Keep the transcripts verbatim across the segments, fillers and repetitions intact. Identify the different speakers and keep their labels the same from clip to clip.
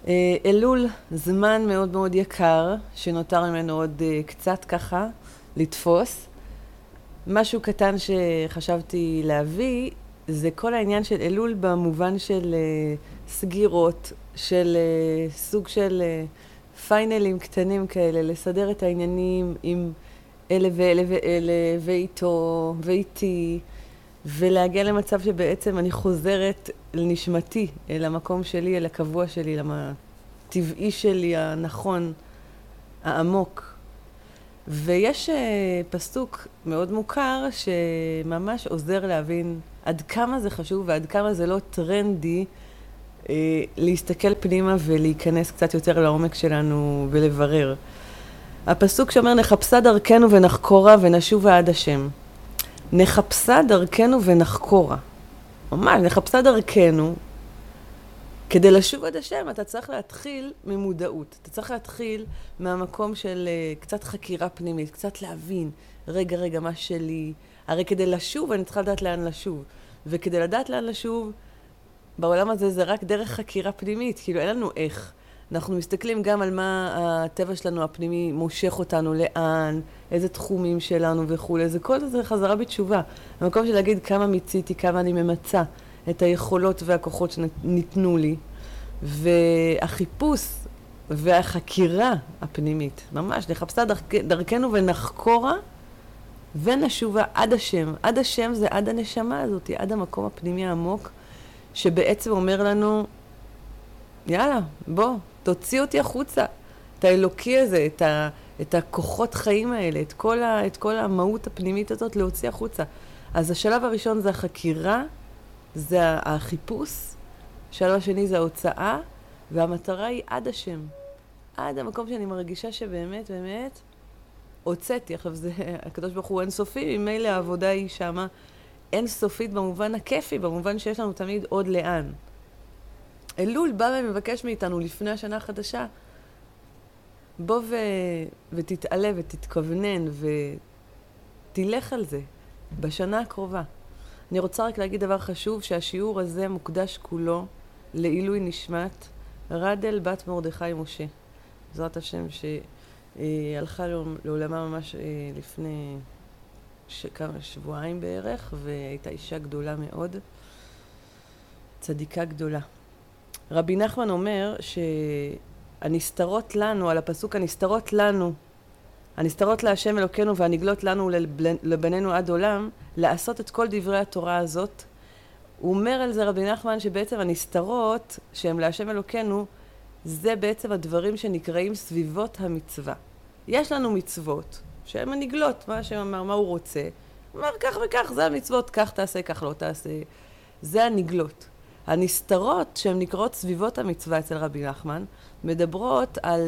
Speaker 1: אה, אלול, זמן מאוד מאוד יקר, שנותר ממנו עוד אה, קצת ככה לתפוס. משהו קטן שחשבתי להביא, זה כל העניין של אלול במובן של אה, סגירות, של אה, סוג של אה, פיינלים קטנים כאלה, לסדר את העניינים עם אלה ואלה ואלה, ואיתו, ואיתי, ולהגיע למצב שבעצם אני חוזרת לנשמתי, אל המקום שלי, אל הקבוע שלי, לטבעי שלי, הנכון, העמוק. ויש uh, פסוק מאוד מוכר שממש עוזר להבין עד כמה זה חשוב ועד כמה זה לא טרנדי uh, להסתכל פנימה ולהיכנס קצת יותר לעומק שלנו ולברר. הפסוק שאומר, נחפשה דרכנו ונחקורה ונשובה עד השם. נחפשה דרכנו ונחקורה. ממש, נחפשה דרכנו. כדי לשוב עד השם, אתה צריך להתחיל ממודעות. אתה צריך להתחיל מהמקום של uh, קצת חקירה פנימית, קצת להבין, רגע, רגע, מה שלי. הרי כדי לשוב, אני צריכה לדעת לאן לשוב. וכדי לדעת לאן לשוב, בעולם הזה זה רק דרך חקירה פנימית. כאילו, אין לנו איך. אנחנו מסתכלים גם על מה הטבע שלנו הפנימי מושך אותנו, לאן, איזה תחומים שלנו וכו'. זה כל זה חזרה בתשובה. המקום של להגיד כמה מיציתי, כמה אני ממצה את היכולות והכוחות שניתנו לי. והחיפוש והחקירה הפנימית, ממש, נחפשה דרכ, דרכנו ונחקורה ונשובה עד השם. עד השם זה עד הנשמה הזאת, עד המקום הפנימי העמוק, שבעצם אומר לנו, יאללה, בוא, תוציא אותי החוצה. את האלוקי הזה, את, ה, את הכוחות חיים האלה, את כל, ה, את כל המהות הפנימית הזאת, להוציא החוצה. אז השלב הראשון זה החקירה, זה החיפוש, שלב השני זה ההוצאה, והמטרה היא עד השם. עד המקום שאני מרגישה שבאמת, באמת, הוצאתי. עכשיו זה, הקדוש ברוך הוא אינסופי, ממילא העבודה היא שמה אינסופית במובן הכיפי, במובן שיש לנו תמיד עוד לאן. אלול בא ומבקש מאיתנו לפני השנה החדשה, בוא ו... ותתעלה ותתכוונן ותלך על זה בשנה הקרובה. אני רוצה רק להגיד דבר חשוב, שהשיעור הזה מוקדש כולו לעילוי נשמת רדל בת מרדכי משה. זאת השם שהלכה לעולמה ממש לפני ש... כמה שבועיים בערך, והייתה אישה גדולה מאוד, צדיקה גדולה. רבי נחמן אומר שהנסתרות לנו, על הפסוק הנסתרות לנו, הנסתרות להשם אלוקינו והנגלות לנו לבנינו עד עולם, לעשות את כל דברי התורה הזאת. הוא אומר על זה רבי נחמן שבעצם הנסתרות שהם להשם אלוקינו, זה בעצם הדברים שנקראים סביבות המצווה. יש לנו מצוות שהן הנגלות, מה שאמר, מה הוא רוצה. הוא אומר כך וכך, זה המצוות, כך תעשה, כך לא תעשה. זה הנגלות. הנסתרות שהן נקראות סביבות המצווה אצל רבי נחמן, מדברות על,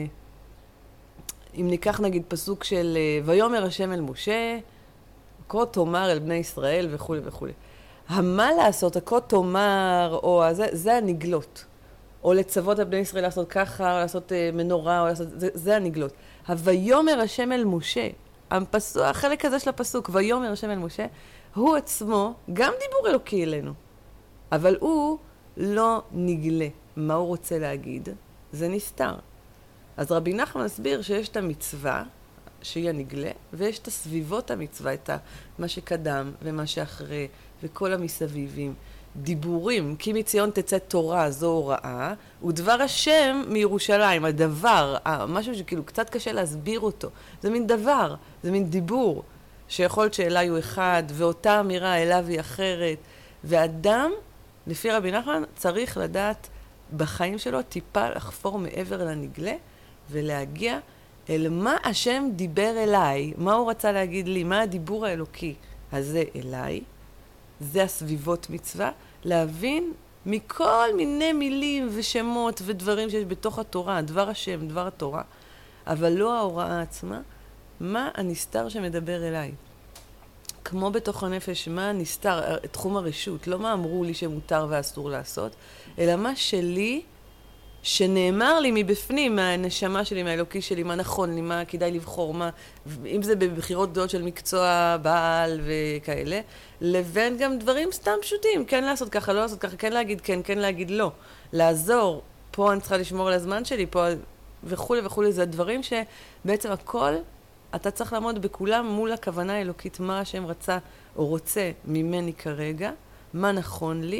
Speaker 1: אם ניקח נגיד פסוק של ויאמר השם אל משה, כה תאמר אל בני ישראל וכו' וכו'. המה לעשות, הכה תאמר, או זה, זה הנגלות. או לצוות על בני ישראל לעשות ככה, או לעשות מנורה, או לעשות, זה, זה הנגלות. הויאמר השם אל משה, הפסוק, החלק הזה של הפסוק, ויאמר השם אל משה, הוא עצמו גם דיבור אלוקי אלינו. אבל הוא לא נגלה. מה הוא רוצה להגיד? זה נסתר. אז רבי נחמן מסביר שיש את המצווה, שהיא הנגלה, ויש את הסביבות המצווה, את מה שקדם ומה שאחרי, וכל המסביבים. דיבורים, כי מציון תצא תורה, זו הוראה, ודבר השם מירושלים, הדבר, משהו שכאילו קצת קשה להסביר אותו. זה מין דבר, זה מין דיבור, שיכול להיות שאליי הוא אחד, ואותה אמירה אליו היא אחרת, ואדם, לפי רבי נחמן, צריך לדעת בחיים שלו טיפה לחפור מעבר לנגלה, ולהגיע אל מה השם דיבר אליי, מה הוא רצה להגיד לי, מה הדיבור האלוקי הזה אליי, זה הסביבות מצווה, להבין מכל מיני מילים ושמות ודברים שיש בתוך התורה, דבר השם, דבר התורה, אבל לא ההוראה עצמה, מה הנסתר שמדבר אליי. כמו בתוך הנפש, מה נסתר, תחום הרשות, לא מה אמרו לי שמותר ואסור לעשות, אלא מה שלי, שנאמר לי מבפנים, מהנשמה שלי, מהאלוקי שלי, מה נכון לי, מה כדאי לבחור, מה, אם זה בבחירות גדולות של מקצוע, בעל וכאלה, לבין גם דברים סתם פשוטים, כן לעשות ככה, לא לעשות ככה, כן להגיד כן, כן להגיד לא, לעזור פה אני צריכה לשמור על הזמן שלי, פה וכולי וכולי, זה דברים שבעצם הכל, אתה צריך לעמוד בכולם מול הכוונה האלוקית, מה השם רצה או רוצה ממני כרגע, מה נכון לי,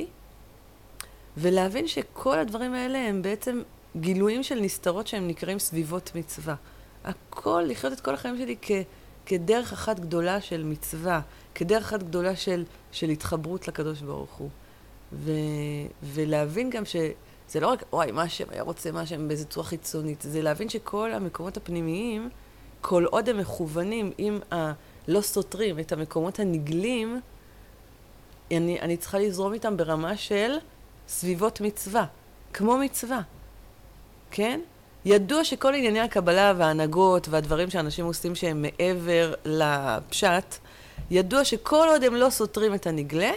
Speaker 1: ולהבין שכל הדברים האלה הם בעצם גילויים של נסתרות שהם נקראים סביבות מצווה. הכל, לחיות את כל החיים שלי כ, כדרך אחת גדולה של מצווה, כדרך אחת גדולה של, של התחברות לקדוש ברוך הוא. ו, ולהבין גם שזה לא רק, וואי, מה השם היה רוצה, מה השם באיזו צורה חיצונית, זה להבין שכל המקומות הפנימיים, כל עוד הם מכוונים, אם לא סותרים את המקומות הנגלים, אני, אני צריכה לזרום איתם ברמה של סביבות מצווה, כמו מצווה, כן? ידוע שכל ענייני הקבלה וההנהגות והדברים שאנשים עושים שהם מעבר לפשט, ידוע שכל עוד הם לא סותרים את הנגלה,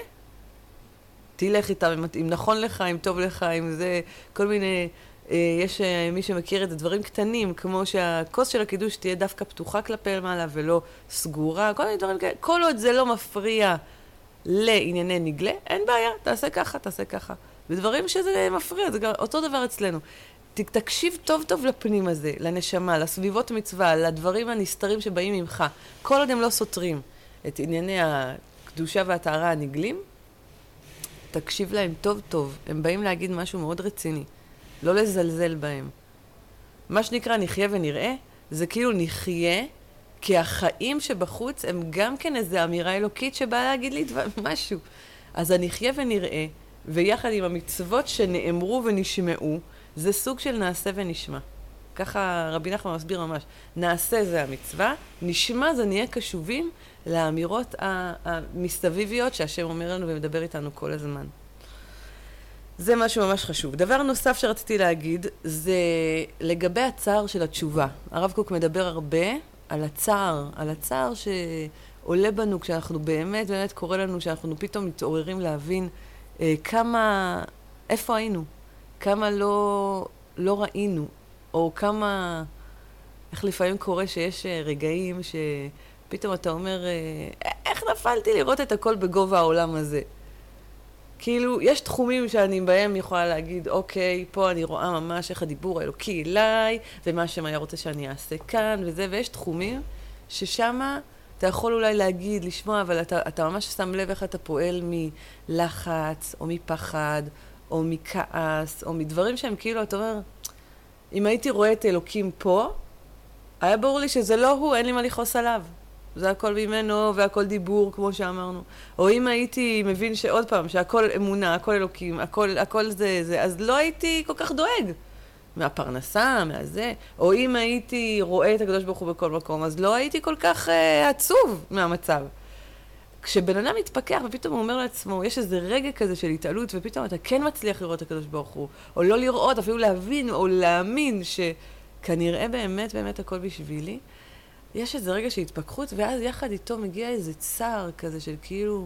Speaker 1: תלך איתם, אם, אם נכון לך, אם טוב לך, אם זה כל מיני, אה, יש אה, מי שמכיר את הדברים קטנים, כמו שהכוס של הקידוש תהיה דווקא פתוחה כלפי למעלה ולא סגורה, כל מיני דברים כאלה, כל עוד זה לא מפריע לענייני נגלה, אין בעיה, תעשה ככה, תעשה ככה. ודברים שזה מפריע, זה גם אותו דבר אצלנו. תקשיב טוב טוב לפנים הזה, לנשמה, לסביבות מצווה, לדברים הנסתרים שבאים ממך. כל עוד הם לא סותרים את ענייני הקדושה והטהרה הנגלים, תקשיב להם טוב טוב. הם באים להגיד משהו מאוד רציני. לא לזלזל בהם. מה שנקרא נחיה ונראה, זה כאילו נחיה, כי החיים שבחוץ הם גם כן איזו אמירה אלוקית שבאה להגיד לי דבר, משהו. אז הנחיה ונראה, ויחד עם המצוות שנאמרו ונשמעו, זה סוג של נעשה ונשמע. ככה רבי נחמן מסביר ממש. נעשה זה המצווה, נשמע זה נהיה קשובים לאמירות המסתביביות שהשם אומר לנו ומדבר איתנו כל הזמן. זה משהו ממש חשוב. דבר נוסף שרציתי להגיד, זה לגבי הצער של התשובה. הרב קוק מדבר הרבה על הצער, על הצער שעולה בנו כשאנחנו באמת, באמת קורה לנו, שאנחנו פתאום מתעוררים להבין אה, כמה, איפה היינו, כמה לא, לא ראינו, או כמה, איך לפעמים קורה שיש רגעים שפתאום אתה אומר, איך נפלתי לראות את הכל בגובה העולם הזה? כאילו, יש תחומים שאני בהם יכולה להגיד, אוקיי, פה אני רואה ממש איך הדיבור האלוקי אליי, ומה השם היה רוצה שאני אעשה כאן, וזה, ויש תחומים ששמה אתה יכול אולי להגיד, לשמוע, אבל אתה, אתה ממש שם לב איך אתה פועל מלחץ, או מפחד, או מכעס, או מדברים שהם כאילו, אתה אומר, אם הייתי רואה את אלוקים פה, היה ברור לי שזה לא הוא, אין לי מה לכעוס עליו. זה הכל ממנו והכל דיבור, כמו שאמרנו. או אם הייתי מבין שעוד פעם, שהכל אמונה, הכל אלוקים, הכל, הכל זה, זה, אז לא הייתי כל כך דואג. מהפרנסה, מהזה. או אם הייתי רואה את הקדוש ברוך הוא בכל מקום, אז לא הייתי כל כך אה, עצוב מהמצב. כשבן אדם מתפקח ופתאום הוא אומר לעצמו, יש איזה רגע כזה של התעלות, ופתאום אתה כן מצליח לראות את הקדוש ברוך הוא, או לא לראות, אפילו להבין או להאמין שכנראה באמת באמת הכל בשבילי, יש איזה רגע של התפקחות, ואז יחד איתו מגיע איזה צער כזה של כאילו,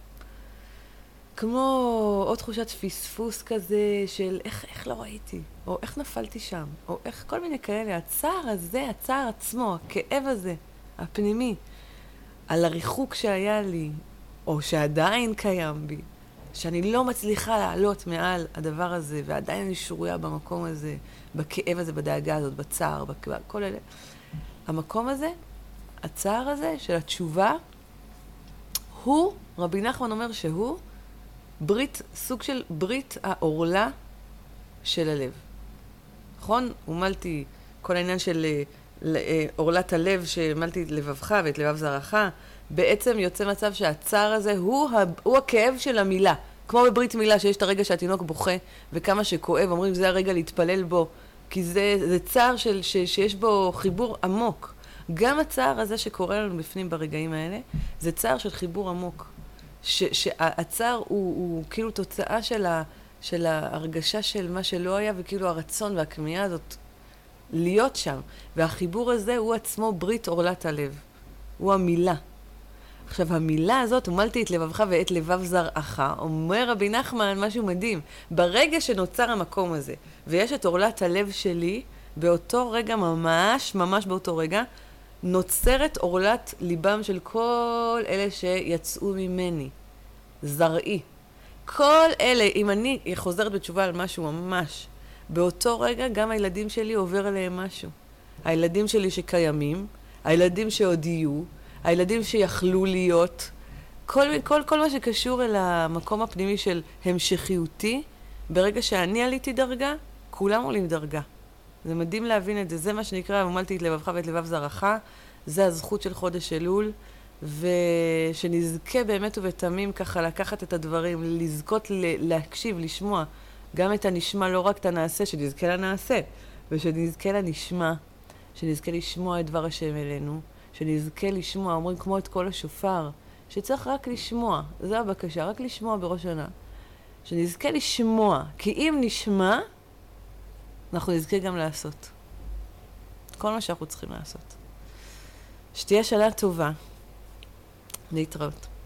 Speaker 1: כמו עוד תחושת פספוס כזה של איך, איך לא ראיתי, או איך נפלתי שם, או איך כל מיני כאלה. הצער הזה, הצער עצמו, הכאב הזה, הפנימי, על הריחוק שהיה לי, או שעדיין קיים בי, שאני לא מצליחה לעלות מעל הדבר הזה, ועדיין אני שרויה במקום הזה, בכאב הזה, בדאגה הזאת, בצער, בכל אלה. המקום הזה, הצער הזה של התשובה, הוא, רבי נחמן אומר שהוא, ברית, סוג של ברית העורלה של הלב. נכון? ומלתי כל העניין של עורלת הלב, שמלתי לבבך ואת לבב זרעך, בעצם יוצא מצב שהצער הזה הוא, הוא הכאב של המילה. כמו בברית מילה שיש את הרגע שהתינוק בוכה, וכמה שכואב, אומרים זה הרגע להתפלל בו, כי זה, זה צער של, ש, שיש בו חיבור עמוק. גם הצער הזה שקורה לנו בפנים ברגעים האלה, זה צער של חיבור עמוק. ש, שהצער הוא, הוא כאילו תוצאה של, ה, של ההרגשה של מה שלא היה, וכאילו הרצון והכמיהה הזאת להיות שם. והחיבור הזה הוא עצמו ברית עורלת הלב. הוא המילה. עכשיו, המילה הזאת, ומלתי את לבבך ואת לבב זרעך, אומר רבי נחמן משהו מדהים. ברגע שנוצר המקום הזה, ויש את עורלת הלב שלי, באותו רגע ממש, ממש באותו רגע, נוצרת עורלת ליבם של כל אלה שיצאו ממני. זרעי. כל אלה, אם אני חוזרת בתשובה על משהו ממש, באותו רגע גם הילדים שלי עובר אליהם משהו. הילדים שלי שקיימים, הילדים שעוד יהיו, הילדים שיכלו להיות, כל, כל, כל מה שקשור אל המקום הפנימי של המשכיותי, ברגע שאני עליתי דרגה, כולם עולים דרגה. זה מדהים להבין את זה, זה מה שנקרא, ומלתי את לבבך ואת לבב זרעך, זה הזכות של חודש אלול, ושנזכה באמת ובתמים ככה לקחת את הדברים, לזכות להקשיב, לשמוע, גם את הנשמע, לא רק את הנעשה, שנזכה לנעשה, ושנזכה לנשמע, שנזכה לשמוע את דבר השם אלינו, שנזכה לשמוע, אומרים כמו את כל השופר, שצריך רק לשמוע, זו הבקשה, רק לשמוע בראש שנה. שנזכה לשמוע, כי אם נשמע, אנחנו נזכה גם לעשות. כל מה שאנחנו צריכים לעשות. שתהיה שנה טובה. להתראות.